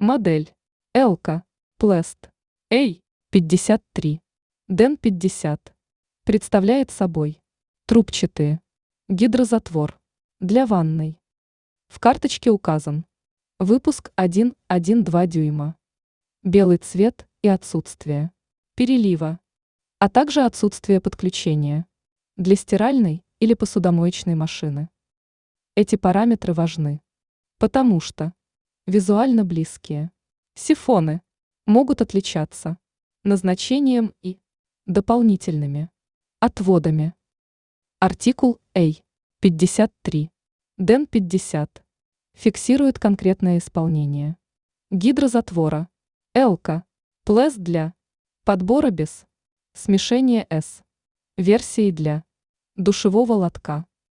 Модель Элка Плест A53 DEN 50 представляет собой трубчатые гидрозатвор для ванной. В карточке указан выпуск 1,2 дюйма, белый цвет и отсутствие перелива, а также отсутствие подключения для стиральной или посудомоечной машины. Эти параметры важны, потому что визуально близкие сифоны могут отличаться назначением и дополнительными отводами. Артикул A53 DEN 50 фиксирует конкретное исполнение гидрозатвора Элка Плест для подбора без смешения с версией для душевого лотка.